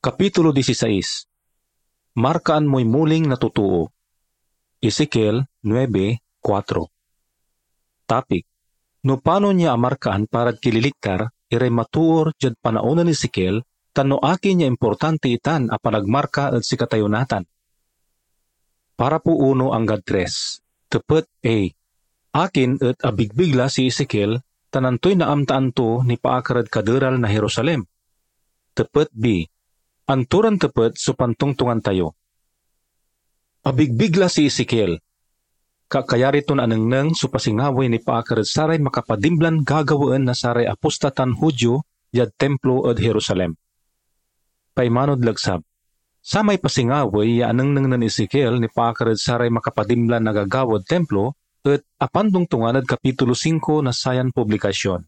Kapitulo 16. Markaan mo'y muling natutuo. Ezekiel 9:4. Topic: no paano niya amarkaan para kililiktar, iray matuor jad panaunan ni Ezekiel, tano akin niya importante itan a panagmarka at sikatayunatan. Para po uno ang God 3. Tepet A. Akin at abigbigla si Ezekiel, tanantoy na amtaan to ni paakarad kaderal na Jerusalem. Tepet B. Anturan tepet so pantungtungan tayo. Abigbigla si Ezekiel. Kakayari ton anengneng so pasingaway ni paakarad saray makapadimblan gagawaan na saray apostatan Hudyo yad templo at Jerusalem. Paimanod lagsab. Sa may pasingaway ya anengneng nan Ezekiel ni paakarad saray makapadimblan na gagawad templo at apandungtungan at kapitulo 5 na sayan publikasyon.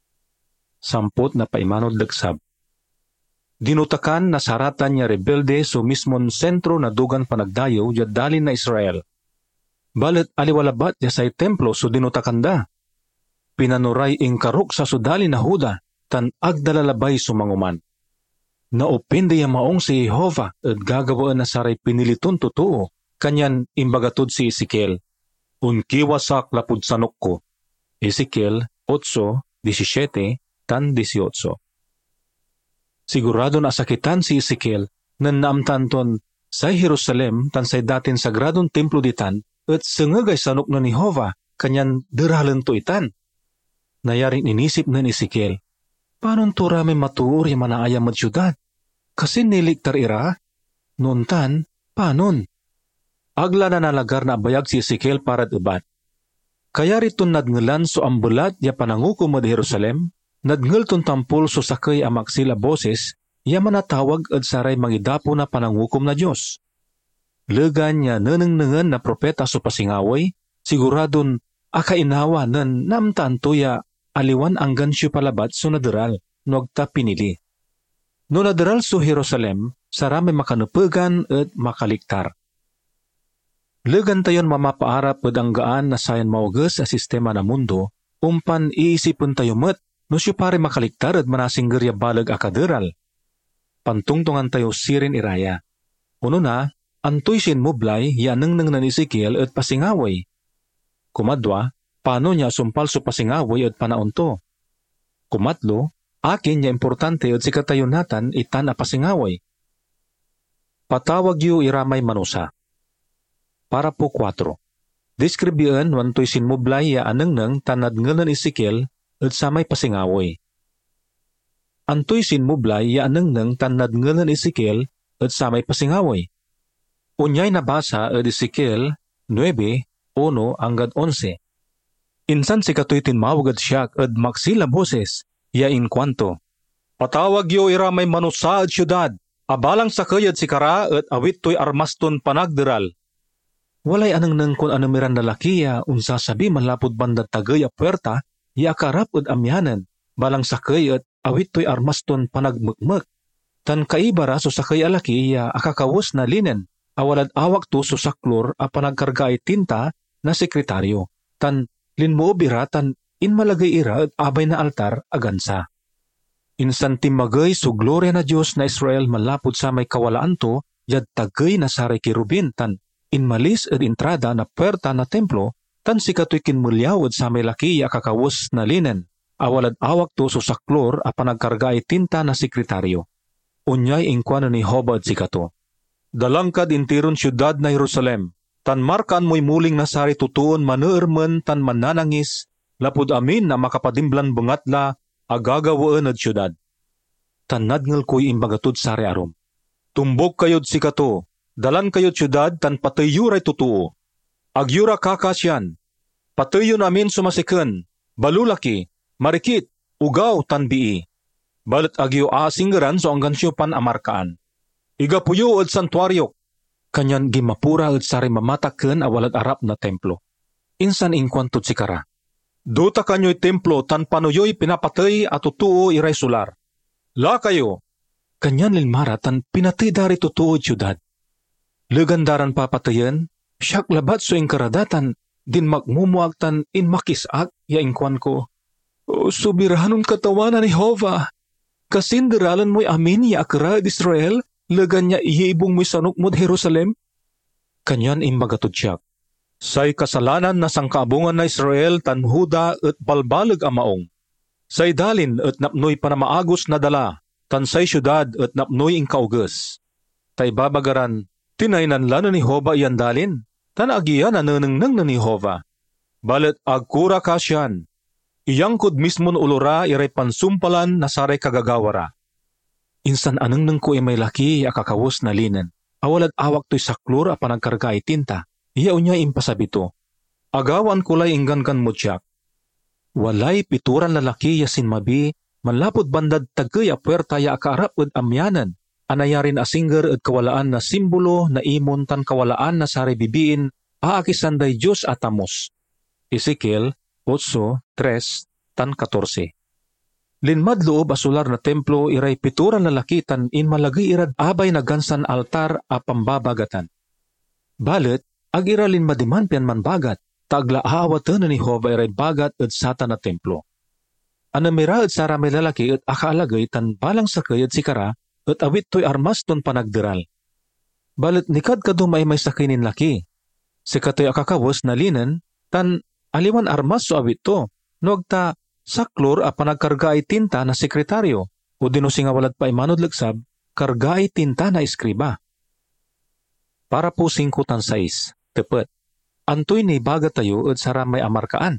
Sampot na paimanod lagsab. Dinutakan na saratan niya rebelde so mismon sentro na dugan panagdayo yad dalin na Israel. Balit aliwalabat ya say templo so dinutakan da. Pinanuray ing karuk sa sudali na Huda, tan agdalalabay sumanguman. Naopinde ya maong si Jehovah at gagawaan na saray piniliton totoo, kanyan imbagatod si Ezekiel. Unkiwasak lapud sanok ko. Ezekiel 8:17 tan 18. Sigurado na sakitan si Ezekiel nan naamtanton sa Jerusalem tan say datin sagradong templo ditan at sengagay sanok na ni Jehovah kanyan deralan to itan. Nayaring inisip na ni Ezekiel, paano to rami matuor yung manaayam at syudad? Kasi niliktar ira? Noon tan, panon? Agla na nalagar na bayag si Ezekiel para ubat. Kaya rito nadngelan so ambulat ya panangukom at Jerusalem, nadngel ton tampol so sakay amaksila boses, ya manatawag at saray mangidapo na panangukom na Diyos. Legan niya nanengnengan na propeta so pasingaway, siguradon akainawa nan namtanto ya aliwan anggan siya palabat so nadaral, nuagta pinili. No nadaral so Jerusalem, sarami makanupegan at makaliktar. Legan tayon mamapaarap at ang gaan na sayan mawagas sa sistema na mundo, umpan iisipon tayo met, no siya pare makaliktar at manasingger ya balag akaderal. Pantungtungan tayo sirin iraya. Uno na, antoy sin mublay yaneng nang nan Ezekiel at pasingaway. Kumadwa, paano niya sumpal so pasingaway at panaunto? Kumatlo, akin niya importante at sikatayunatan itan a pasingaway. Patawag yu iramay manusa. Para po 4. Deskribyan wantoy sin mublay ya aneng nang tanad ngalan Ezekiel at samay pasingaway. Antoy sin mublay ya aneng nang tanad ngalan Ezekiel at samay pasingaway. Unyay nabasa at Ezekiel 9:1-11. Insan si katoy tinmawag at siya at maksila boses, ya inkwanto. Patawag yo iramay manusa at syudad, abalang sakayad si kara at awit to'y armaston panagderal. Walay aneng nang kun anamiran lalaki ya unsasabi manlapod bandat tagay a puerta, ya akarap at amyanan, balang sakay at awit to'y armaston panagmukmuk. Tan kaibara so sakay alaki ya akakawos na linen, awalad awak to so saklor a panagkargaay tinta na sekretaryo. Tan linmoobira tan inmalagay ira at abay na altar agansa. Insan timagay so gloria na Diyos na Israel malapod sa may kawalaan to, yad tagay na saray kirubin tan inmalis at entrada na puerta na templo, tan si katoy kinmulyawad sa may laki ya kakawos na linen, awalad awak to so saklor a panagkargaay tinta na sekretaryo. Unyay ingkwana ni Jehovah at si kato. Dalangkad intiron syudad na Jerusalem, tan markaan mo'y muling nasari tutuon maneermen tan mananangis, lapod amin na makapadimblan bungatla agagawaan at syudad. Tan nadngel ko'y imbagatod sari arom. Tumbok kayod si kato, dalan kayod syudad tan patayuray tutuo. Agyura kakasyan, patayon amin sumasiken, balulaki, marikit, ugaw tan bii. Balit agyo asinggeran so anggan siyo pan amarkaan. Igapuyo at santuaryok, kanyan gimapura at sari mamataken awalat arap na templo. Insan ingkwantod si kara. Duta kanyo'y templo tan panuyo'y pinapatay at tutuo iray sular. La kayo, kanyan lilmara tan pinatay dari tutuo syudad. Legandaran papatayan, siyak labat so ingkaradatan, din magmumuag tan in makisak, ya ingkwan ko. O subirahanong katawanan ni Jehovah. Kasinderalan mo'y amin ya akra at Israel, lagan niya iibong mo'y sanok mo't Jerusalem? Kanyan imbagatod siya. Say kasalanan na sangkaabungan na Israel tan Huda at balbalag amaong. Say dalin at napnoy panamaagos na dala, tan say syudad at napnoy ing kaugas. Tay babagaran, tinaynan lana ni Hova iyan dalin, tan agiyan na nanangnang na ni Hova. Balit agkura kasyan, iyangkod mismon ulura iray pansumpalan na saray kagagawara. Insan anang nang ko may laki akakawos na linen, awalad awak to'y saklur a panagkarga itinta, iya unya impasabito. Agawan kulay inggan mo tiyak. Walay pituran lalaki yasin mabi, manlapod bandad tagay a puerta ya akaarap ud amyanan, anayarin asingger at kawalaan na simbolo na imon tan kawalaan na saray bibiin, aakisanday Diyos atamos. Ezekiel 8:3 tan 14. Linmad loob asular na templo iray pituran lalaki tan in malagay irad abay na gansan altar a pambabagatan. Balet, ag iralin madiman pian manbagat, taglaawatan na ni Hova iray bagat at sata na templo. Anamira at sara may lalaki at akaalagay tan balang sakay at sikara at awit to'y armas ton panagdiral. Balet nikad kadumay may sakinin laki. Sikato'y akakawas na linen, tan aliwan armas so awit to, nogta saklor a panagkarga ay tinta na sekretaryo, o dinusingawalat pa imanod lagsab, karga ay tinta na iskriba. Para po 5 tan 6, tepet. Antoy ni baga tayo at saramay amarkaan.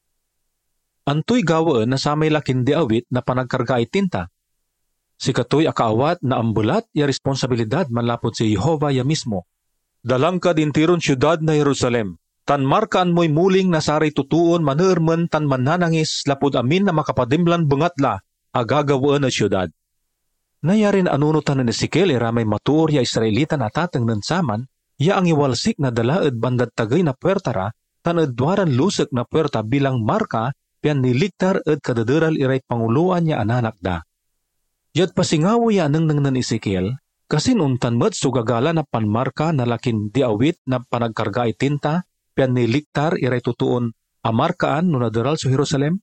Antoy gawaan na sa may lakin di awit na panagkarga ay tinta. Sikato'y akaawat na ambulat ya responsibilidad manlapot si Jehova ya mismo. Dalang ka dintiron syudad na Jerusalem. Tan markaan mo'y muling na saray tutuon manermen tan mananangis lapod amin na makapadimlan bengatla agagawaan na syudad. Nayarin anunutan ni Ezekiel iramay matuor ya Israelita na tatang nansaman, ya ang iwalsik na dalaad bandad tagay na puertara, tan adwaran lusek na puerta bilang marka, pian niliktar at kadadaral iray panguluan ya ananak da. Yat pasingawo ya nang nan Ezekiel, kasin untan met sugagala na panmarka na lakin diawit na panagkarga itinta, pian niliktar iray tutuon amarkaan no nadaral sa Jerusalem?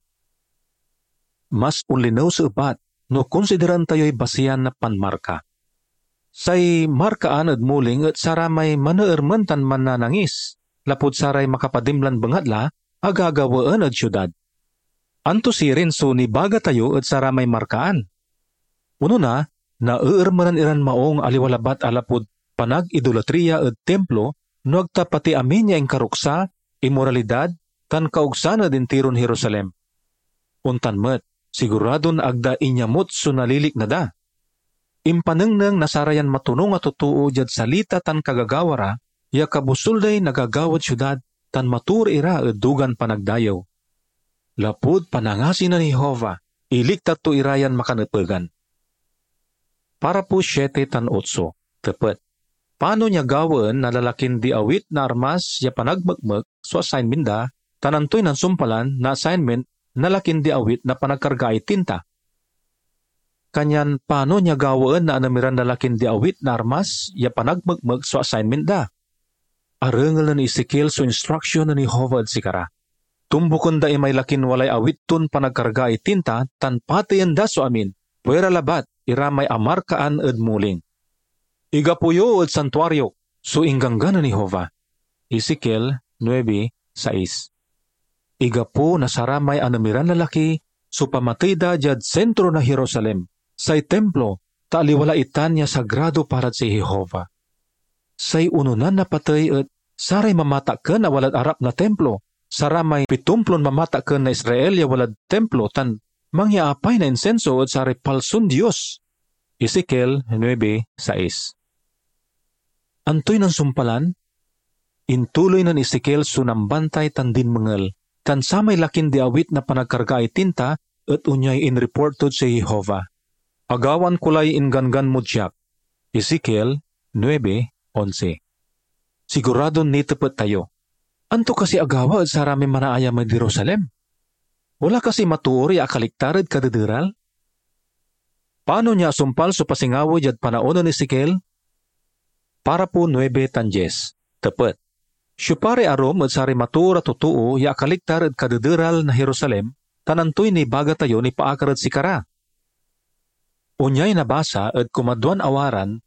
Mas unlinaw sa ubat, no konsideran tayo'y basiyan na panmarka. Say markaan at muling at saramay manaerman tan mananangis, lapod saray makapadimlan bengatla, agagawaan at syudad. Anto sirin so ni baga tayo at saramay markaan. Uno na eermanan iran maong aliwalabat alapod panag-idolatriya at templo, nagta pati amin niya ang karuksa, imoralidad, tan kaugsan na din tiron Jerusalem. Untan met, siguradon agda inyamot so nalilik na da. Impanengneng nasarayan matunong at tutuo jad salita tan kagagawara, ya kabusulday nagagawad syudad, tan matur ira dugan panagdayaw. Lapud panangasin na ni Jehova, iliktat to irayan makanapegan. Para po 7 tan 8, tepet. Paano niya gawin na lalakin di awit na armas ya panagmagmag so assignment da, tanantoy ng sumpalan na assignment na lakin di awit na panagkarga ay tinta. Kanyan paano niya gawin na anamiran na lakin di awit na armas ya panagmagmag so assignment da. Arengal na ni Ezekiel so instruction na ni Jehova at sikara. Tumbukon da imay lakin walay awit ton panagkarga ay tinta tan patayan da so amin, puwera labat iramay amarkaan ed muling. Igapuyo at santuaryo, so ingganggan ni Jehova. Ezekiel 9:6. Igapo na saramay anamiran lalaki, so pamatay da jad sentro na Jerusalem, say templo, taaliwala itan niya sagrado para si Jehova. Say ununan na patay at saray mamata ka na walad arap na templo, saramay pitumplon mamata ka na Israel ya walad templo, tan mangyaapay na insenso at saray palsun Diyos. Ezekiel 9:6. Antoy ng sumpalan, intuloy ng Ezekiel sunambantay tan din mengel, tan samay lakin diawit na panagkarga ay tinta at unyay inreportod si Jehova. Agawan kulay inggangan mo diyak. Ezekiel 9:11. Sigurado nitepet tayo. Anto kasi agawa at sarami manaaya may Jerusalem? Wala kasi matuori akaliktared kadadiral? Paano niya sumpal so pasingawo jad panaono ni Ezekiel? Para po 9 tan 10, tepet. Syupare arom at sari matura tutuo ya akaliktar at kadadiral na Jerusalem, tanantoy ni baga tayo ni paakar at sikara. Unyay nabasa at kumadwan awaran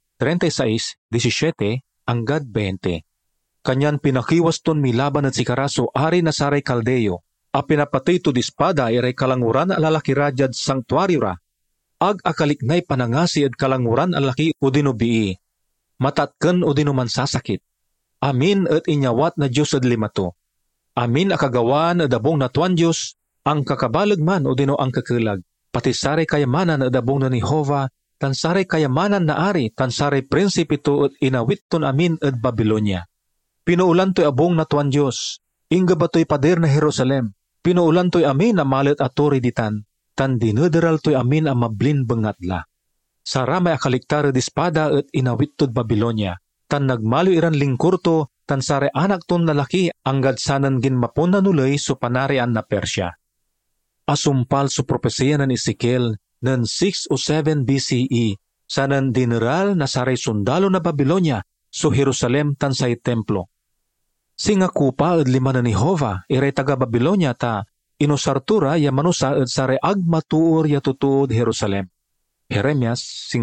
36:17 hanggang 20. Kanyan pinakiwaston milaban at si Karaso ari na saray Kaldeo, a pinapatay to dispada iray kalanguran alalaki radyad sanktuaryo ra, ag akaliknay panangasi at kalanguran alaki o dinubii, matatken o dinuman sasakit. Amin at inyawat na Diyos at limato. Amin akagawan at abong natuan Diyos, ang kakabalag man o dino ang kakilag, pati saray kayamanan at abong na ni Hova, tan saray kayamanan na ari, tan saray prinsipito at inawit ton amin at Babylonia. Pinuulan to'y abong natuan Diyos, ingga ba to'y pader na Jerusalem, pinuulan to'y amin na malit at tori ditan, tan dinederal to'y amin ang mablin bengatla. Saramay akaliktar at espada at inawit to'd Babylonia, tan nagmalo iran lingkurto, tan sare anak ton lalaki anggad sanan gin mapuna nulay so panarian na Persya. Asumpal so propesiya ng Ezekiel ng 6 o 7 BCE, sanan dineral na saray sundalo na Babylonia so Jerusalem tan say templo. Singa kupa at lima na ni Hova, iray taga Babylonia ta, inusartura ya manusa at saray agmatuor ya tutuod Jerusalem. Jeremias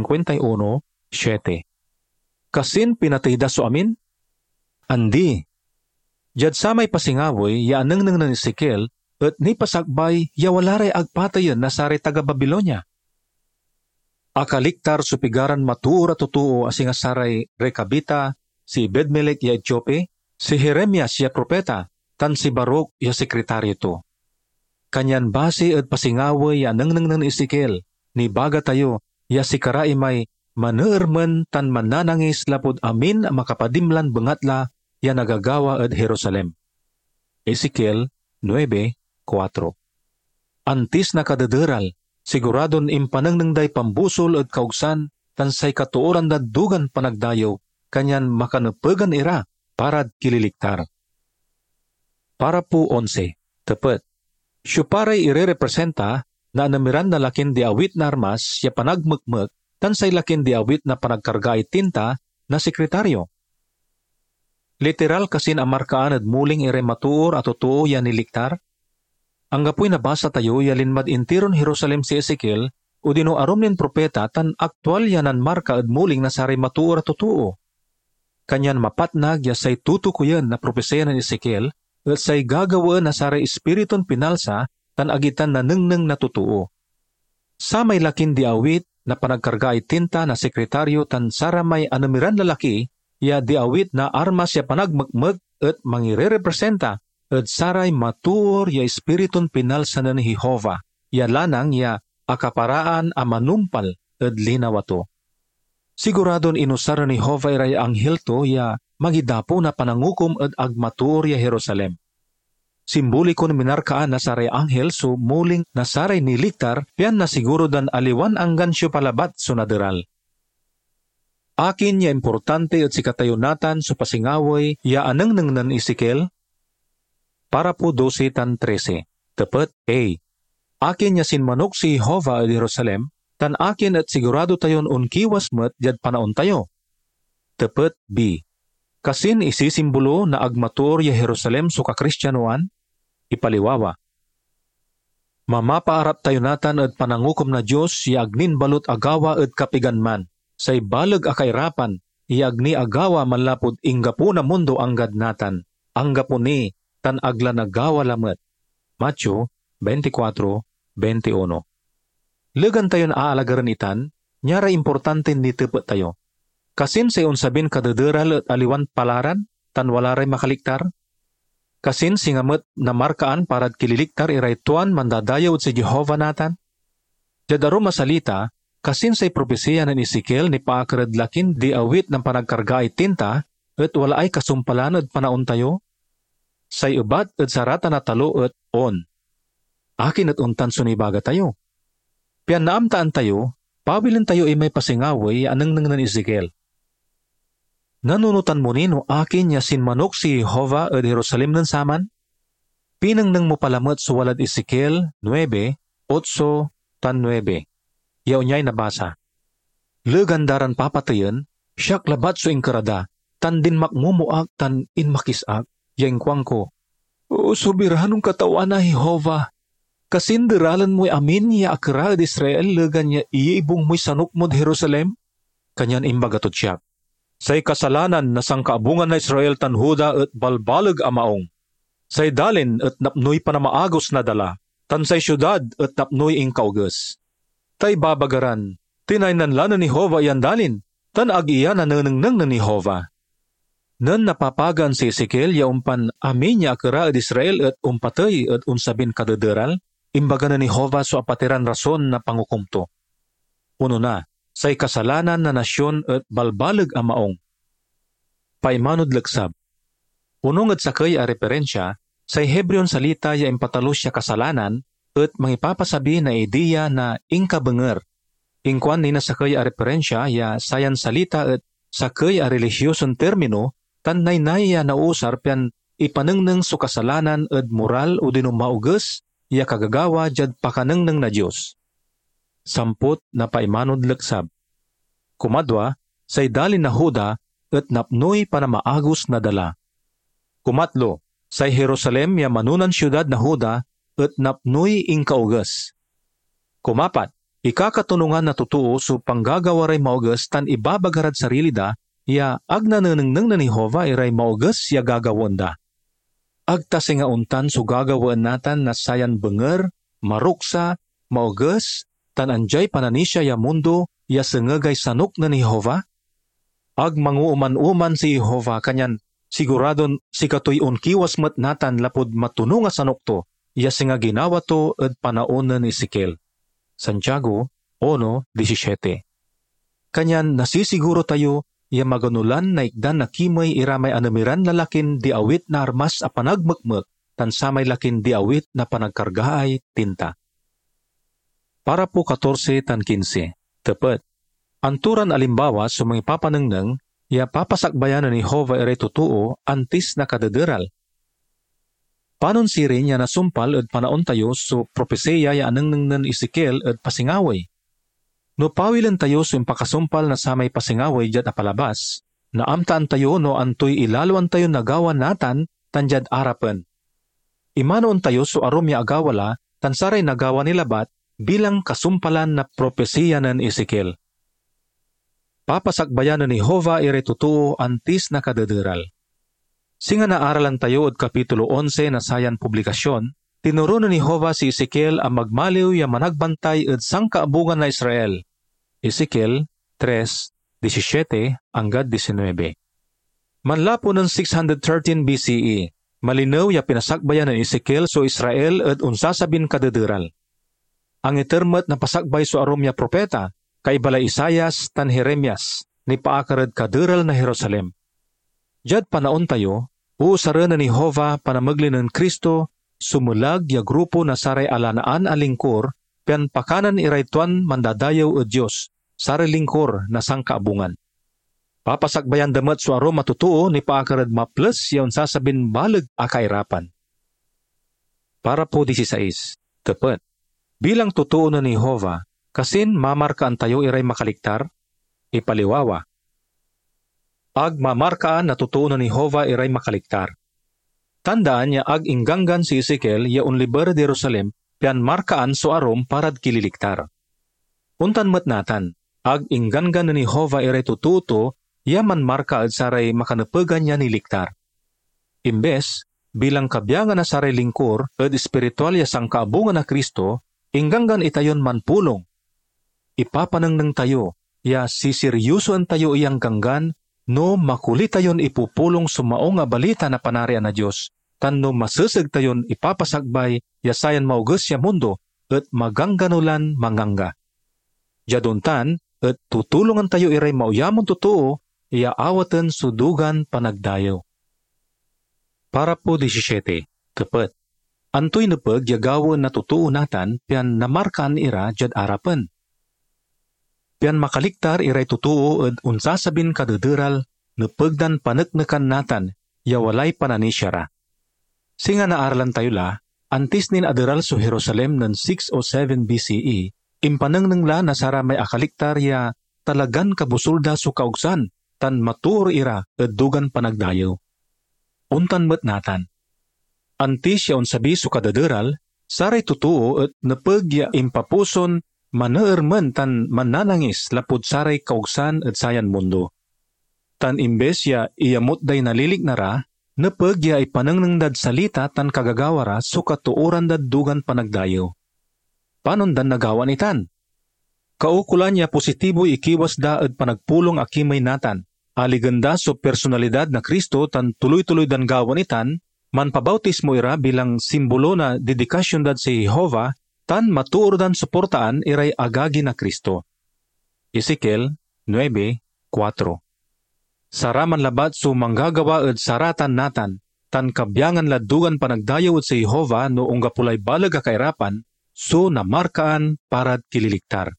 51:7. Kasin pinatayda so amin? Andi. Jad sa may pasingawoy, ya aneng na ni Ezekiel, at ni pasakbay, ya walaray agpatayan na saray taga Babylonia. Akaliktar supigaran matuura tutuo asinga saray Rekabita, si Bedmelek ya Etiope, si Jeremias ya propeta, tan si Baruk ya sekretaryo to. Kanyan base at pasingawoy ya aneng ni Ezekiel, ni baga tayo, ya si karaimay, maneermen tan mananangis lapod amin makapadimlan bengatla ya nagagawa at Jerusalem. Ezekiel 9:4. Antis na kadederal, siguradon impanang day pambusol at kaugsan, tan say katuoran na dugan panagdayo, kanyan makanepegan ira, parad kililiktar. Para po 11, tepet. Syuparay irerepresenta na anamiran na lakin di awit na armas, ya panagmekmek, tan say lakin di awit na panagkarga tinta na sekretaryo. Literal kasin amarkaan at muling ire matuor at totoo ya niliktar. Ang gapoy nabasa tayo ya linmad intiron Jerusalem si Ezekiel o dino arom nin propeta tan aktual yanan marka at muling na saray matuor at totoo. Kanyan mapatnag ya say tutukuyan na propesya ng Ezekiel at say gagawaan na saray espiriton pinalsa tan agitan na nengneng na totoo. Sa may lakin di awit na panagkarga tinta na sekretaryo tan saramay anamiran lalaki, ya diawit na armas ya panagmagmag at mangirerepresenta at saray matuor ya espiriton pinalsa na ni Jehova, ya lanang ya akaparaan a manumpal at linawato. Siguradon inusara ni Jehova iray anghel to ya magidapo na panangukom at agmatuor ya Jerusalem. Simboliko na minarkaan na saray anghel so muling na saray niliktar, piyan na siguro dan aliwan ang gansyo palabat so naderal. Akin ya importante at sikatayunatan so pasingaway ya aneng nan Ezekiel. Para po 12 tan 13. Tepet A. Akin ya sinmanok si Jehova at Jerusalem, tan akin at sigurado tayon unkiwas met jad panaon tayo. Tepet B. Kasin isisimbolo na agmatur ya Jerusalem so kakristyanoan, ipaliwawa. Mamapaarap tayo natan at panangukom na Diyos ya agnin balot agawa at kapiganman, say balag akairapan, ya agni agawa manlapod inggapo na mundo anggad natan, anggapo ni tan agla nagawa lamet. Matthew 24:21. Legan tayo na aalagaran itan, nyara importante ni tepet tayo. Kasin sayon sabin kadederal at aliwan palaran, tan walaray makaliktar. Kasin singamet na markaan parad kililiktar iray tuan mandadayaw si Jehova natan. Jadaro masalita, kasin say propesiya ng Ezekiel ni paakaradlakin di awit ng panagkarga ay tinta, at wala ay kasumpalan at panaon tayo. Say ubat at sarata na talo at on. Akin at untan sunibaga tayo. Piyan naamtaan tayo, pabilin tayo ay may pasingaway anang ng Ezekiel. Nanunutan mo nino akin ya sinmanok si Jehova at Jerusalem ng saman? Pinang nang mo palamat sa walad Ezekiel 9:8-9. Yaw niya'y nabasa. Legandaran papatayan, siyak labat so ingkarada, tan din makmumuak tan inmakisak, yang kwang ko. O sobiranong katawan na Jehova, Kasinderalan mo'y amin ya akra ed Israel legan ya iibong mo'y sanok mo'd Jerusalem? Kanyan imbagatod siya. Say kasalanan na sangkaabungan na Israel tan Huda at balbalag amaong. Say dalin at napnoy panamaagos na dala, tan say syudad at napnoy ing kaugas. Tay babagaran, tinaynan lana ni Hova yan dalin, tan ag-iya na nanangnang na ni Hova. Nan napapagan si Ezekiel ya umpan amin ya akra ed Israel at umpatay at unsabin kadederal, imbaga na ni Hova so apatiran rason na pangukumto. Uno na, say kasalanan na nasyon at balbalag amaong. Paimanod lagsab. Unong at sakay a referensya, say Hebreon salita ya impatalos siya kasalanan at mangipapasabi na ideya na ingkabenger. Ingkwan ni na sakay a referensya ya sayan salita at sakay a religyoson termino tan naynay ya nausar pian ipanengneng so kasalanan at moral o dinumauges ya kagagawa jad pakanengneng na Diyos. Samput na paimanod lagsab. Kumadwa, say dalin na Huda at napnoy panamaagos na dala. Kumatlo, say Jerusalem ya manunan syudad na Huda at napnoy ing kaugas. Kumapat, ikakatunungan na totoo so panggagawaray maugas tan ibabagarat sarili da ya agnanenengneng na ni Hova iray maugas ya gagawanda. Agtasi nga untan so gagawaan natan na sayan benger, maruksa, maugas, tan anjay pananisya ya mundo ya sengagay sanok na ni Hova? Ag manguuman-uman si Hova kanyan siguradon si katoy unkiwas met natan lapod matunong nga sanok to ya singa ginawa to ed panaon ni Ezekiel. Santiago 1:17. Kanyan nasisiguro tayo ya maganulan na ikdan na kimay iramay anamiran lalakin di awit na armas a panagmekmek tan samay lakin di awit na panagkargaay tinta. Para po 14 tan 15. Tepet. Anturan alimbawa so mga papanengneng ya papasakbayan ni Hova ere totoo antis na kadederal. Panon sirin ya nasumpal ed panaon tayo so propesiya ya anengneng nen Ezekiel ed pasingaway. No pawilan tayo so impakasumpal na samay pasingaway jad apalabas, na amtaan tayo no antoy ilaluan tayo nagawa natan tan jad arapen. Imanoon tayo so arom ya agawala tan saray nagawa nilabat bilang kasumpalan na propesiya ng Ezekiel. Papasakbayan ni Hova ire totoo antis na kadederal. Singa naaralan tayo od Kapitulo 11 na sayan publikasyon, tinuro ni Hova si Ezekiel ang magmaliw ya managbantay ed sangkaabungan na Israel. Ezekiel 3:17 hanggang 19. Manlapo ng 613 BCE, malinaw ya pinasakbayan ni Ezekiel so Israel ed unsasabin kadederal. Ang itermet na pasakbay so arom ya propeta, kay bala Isayas tan Jeremias, ni paakared kaderal na Jerusalem. Jad panaon tayo, uusara na ni Hova panamagli ng Kristo, sumulag ya grupo na saray alanaan alingkor, pian pakanan iraytuan mandadayaw o Diyos, saray lingkor na sangkaabungan. Papasakbayan damat so arom matutuo ni paakared maples yaon sasabin balag akairapan. Para po 16, tepet. Bilang totoo na ni Hova, kasin mamarkaan tayo iray makaliktar, ipaliwawa. Ag mamarkaan na totoo na ni Hova iray makaliktar. Tandaan niya ag inggangan si Ezekiel ya unliber de Jerusalem, pian markaan so arom parad kililiktar. Untan met natan, ag inggangan na ni Hova iray tututo, ya man marka at saray makanepegan niya niliktar. Imbes, bilang kabyangan na saray lingkor at espiritual ya sangkaabungan na Kristo, inggangan itayon man pulong. Ipapanengneng tayo, ya sisiryusoan tayo iyang ganggan, no makulit tayon ipupulong sumaong nga balita na panarian na Diyos, tan no maseseg tayon ipapasagbay, ya sayan mauges ya mundo, at magangganulan mangangga. Jaduntan, at tutulungan tayo iray mauyamon totoo, iya awaten sudugan panagdayaw. Para po 17, tepet. Antoy nepeg yagawon na totoo natan, pian namarkaan ira jad arapen. Pian makaliktar iray totoo ed unsasabin kadederal, nepegdan paneknekan natan, ya walay pananisyara. Singa naaralan tayo la, antis nin aderal so Jerusalem ng 6 o 7 BCE, impanengneng la na sara may akaliktar ya talagan kabusulda so kaugsan, tan matur ira ed dugan panagdayaw. Untan met natan. Antis ya unsabi so kadederal, Saray totoo at napagya impapuson maneermen tan mananangis lapud saray kaugsan at sayan mundo. Tan imbes ya iyamot day nalilig na ra, napagya ay panangnangdad salita tan kagagawara so katuoran dad dugan panagdayo. Panon dan nagawan itan? Kaukulan niya positibo ikiwas da at panagpulong akimay natan. Aliganda so personalidad na Kristo tan tuloy-tuloy dan gawan itan, manpabautismo ira bilang simbolo na dedikasyon dad si Jehova, tan matuor dan suportaan iray agagi na Kristo. Ezekiel 9:4. Saraman labat so manggagawa at saratan natan, tan kabyangan ladugan panagdayaw at si Jehova no unggapulay balag kairapan, so namarkaan parad kililiktar.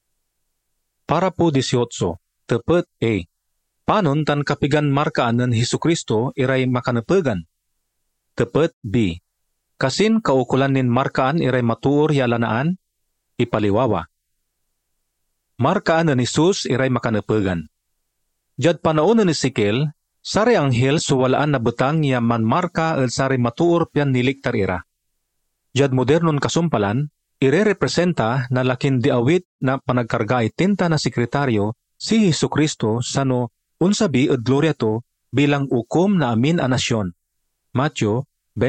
Para po 18, tepet A. Panon tan kapigan markaan ng Hesukristo iray makanapegan? Tepet B. Kasin kaukulan nin markaan iray matuor yalanaan? Ipaliwawa. Markaan ng Jesus iray makanapegan. Jad panaon ni Ezekiel, sari anghel suwalaan na betang ya manmarka at sari matuor pian niliktar ira. Jad modernon kasumpalan, ire-representa na lakin diawit na panagkarga itinta na sekretaryo si Hesukristo sano unsabi at gloria to bilang ukom na amin a nasyon. Matthew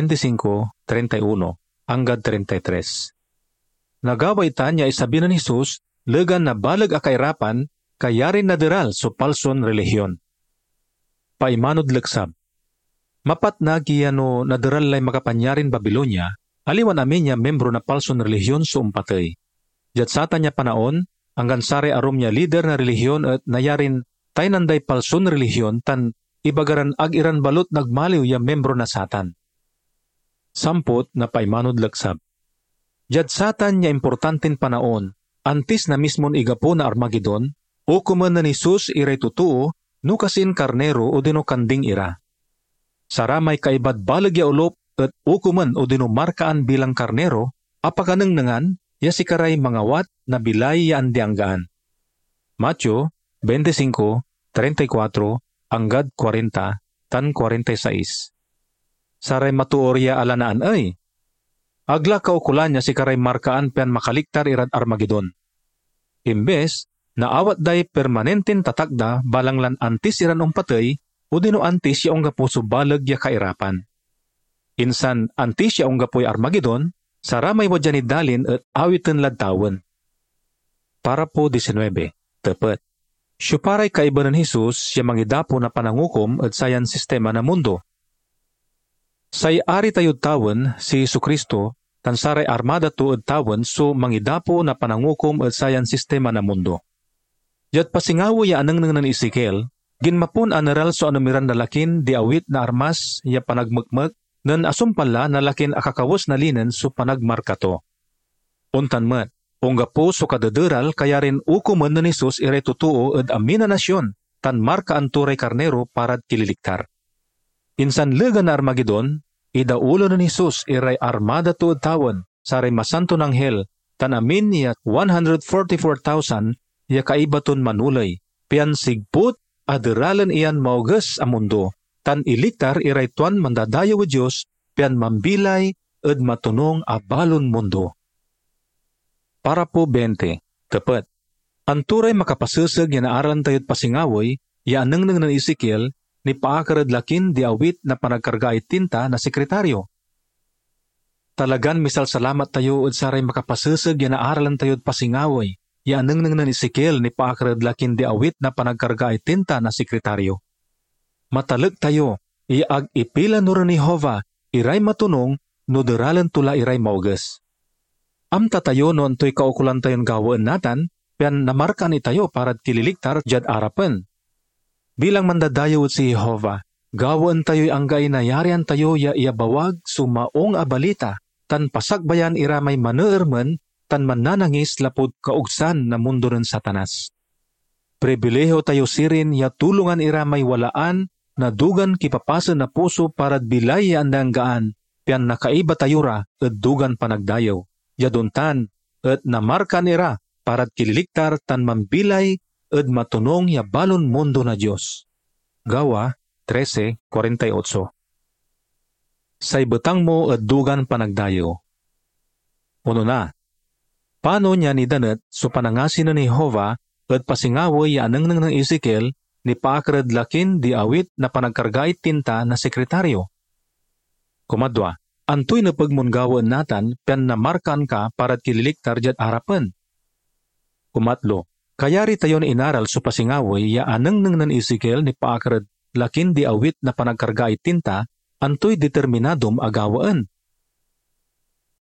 25:31 hanggang 33. Nagaway ta niya isabi ng Jesus, legan na balag a kairapan, kayarin na deral so palson relihiyon. Paimanod leksab. Mapat na giyano na deral lay makapanyarin Babilonia, aliwan amin niya membro na palson relihiyon so umpatay. Jat sata niya panaon, hanggang sari arom niya lider na relihiyon at nayarin taynanday palson relihiyon tan ibagaran ag-iran balot nagmaliw ya membro na satan. Sampot na paimanod leksab. Jat satan niya importantin panaon, antis na mismon igapo na Armageddon, o kuman na ni Jesus iray tutuo, nukasin karnero o dino kanding ira. Saramay kaibad balag ya ulop at ukuman o dino markaan bilang karnero, apakanangnangan, ya sikaray mangawat na bilay ya andianggaan. Matthew 25:34 hanggang 40 tan 46. Saray matuorya alanaan ay, agla kaukulan niya sikaray markaan pian makaliktar irad Armageddon. Imbes, naawat day permanenten tatakda balanglan antis iran umpatay o dino antis yaong gapuso balag ya kairapan. Insan antis yaong gapoy Armageddon, saramay wadyan idalin at awitin ladtawan. Para po 19, tepet. Syuparay kaiba ng Jesus siya mangidapo na panangukom at sayan sistema na mundo. Say ari tayod tawon si Hesukristo, tan saray armada to at tawon so mangidapo na panangukom at sayan sistema na mundo. Jat pasingawo ya anang nang ni Ezekiel, ginmapun anaral so anumiran na lakin di awit na armas ya panagmagmag, nan asumpala na lakin akakawas na linen so panagmarkato. Untan mat, ungga po so kadederal kaya rin ukuman na ni Jesus iray tutuo at amin na nasyon, tan marka anturay karnero parad kililiktar. Insan lega na Armageddon, idaulo na ni Jesus iray armada to at tawon, saray masanto ng hel, tan amin niya 144,000 ya kaibaton manulay, pian sigput aderalan iyan maugas a mundo, tan iliktar iray tuan mandadayo wa Diyos, pian mambilay ed matunong a balon mundo. Para po 20, tepet. Anturay makapasasag ya naaran tayo't pasingawoy, ya anangnang ng Ezekiel, ni paakarad lakin di awit na panagkarga itinta na sekretaryo. Talagan misal salamat tayo at saray makapasasag ya naaralan tayo't pasingawoy, ya anangnang ng Ezekiel ni paakarad lakin di awit na panagkarga itinta na sekretaryo. Matalag tayo, iag ipila nura ni Jehova, iray matunong, no deralan tula iray maugas. Amta tayo no antoy kaukulan tayon gawaan natan, pian namarkan itayo parad kililiktar jad arapan. Bilang mandadayo si Jehova, gawaan tayo'y anggay na yarian tayo ya iabawag sumaong abalita, tan pasagbayan iramay maneermen, tan mananangis lapod kaugsan na mundo ng Satanas. Pribileho tayo sirin ya tulungan iramay walaan na dugan kipapasa na puso parad bilay ya andanggaan, pian nakaiba tayo ra at dugan panagdayaw. Yaduntan at namarkan ira parad kililiktar tan mambilay at matunong ya balon mundo na Diyos. Gawa 13:48. Say betang mo at dugan panagdayo. Uno na, paano niya ni danet so panangasin ni Jehova at pasingawoy ya anang ng Ezekiel ni paakred lakin di awit na panagkargait tinta na sekretaryo. Kumadwa, antoy na pagmunggawaan natan pen namarkan ka para't kililiktar jad harapan. Kumatlo, kayari tayo na inaral so pasingawoy ya anang ng Ezekiel ni paakred lakin di awit na panagkargait tinta antoy determinadom agawaan.